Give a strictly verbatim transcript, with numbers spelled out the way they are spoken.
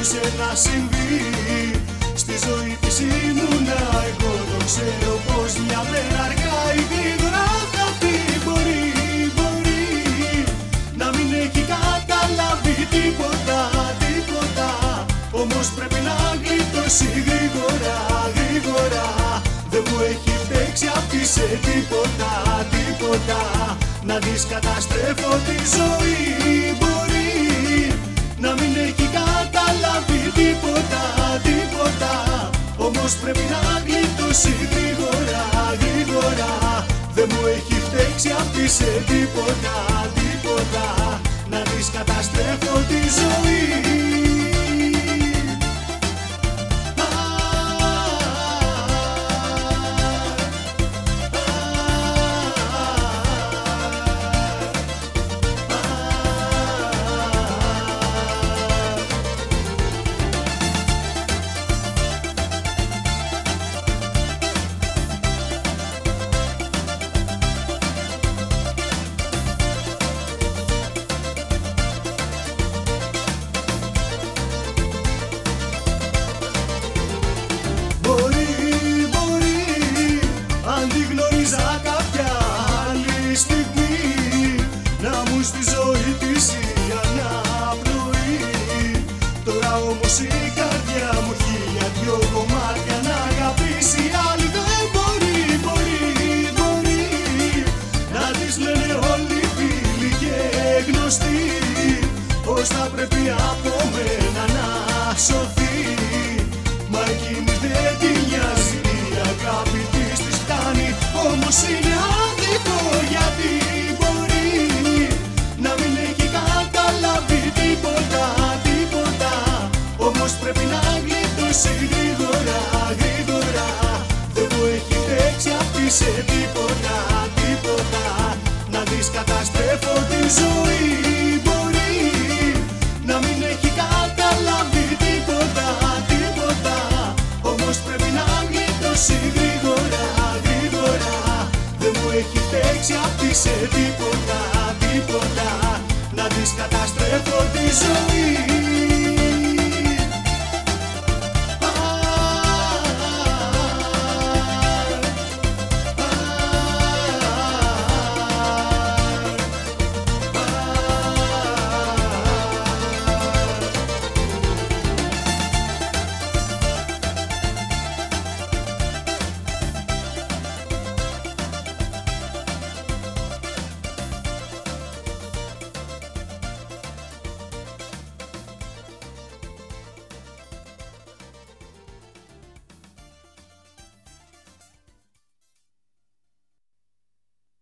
μπορούσε να συμβεί. Στη ζωή της ήμουνα εγώ, το ξέρω πως μια μέρα αργά ή γρήγορα θα πει. Μπορεί, μπορεί να μην έχει καταλάβει τίποτα, τίποτα. Όμως πρέπει να γλιτώσει γρήγορα, γρήγορα. Δεν μου έχει φταίξει αυτή σε τίποτα, τίποτα. Να δεις καταστρέφω τη ζωή. Μπορεί να μην έχει καταλάβει τίποτα, τίποτα. Όμως πρέπει να γλιτώσει γρήγορα, γρήγορα. Δεν μου έχει φταίξει αυτή σε τίποτα, τίποτα. Να δεις καταστρέφω τη ζωή. Στη ζωή της η αναπνοή. Τώρα όμως η καρδιά μου χίλια δυο κομμάτια να αγαπήσει. Άλλη δεν μπορεί, μπορεί, μπορεί. Να της λένε όλοι φίλοι και γνωστοί πως θα πρέπει από μένα να σωθεί. Μα εκείνη δεν τη νοιάζει, η αγάπη της της φτάνει. Όμως είναι άδικο γιατί πρέπει να γλιτώσει γρήγορα, γρήγορα. Δεν μου έχει παίξει αυτή σε τίποτα, τίποτα. Να δεις καταστρέφω τη ζωή.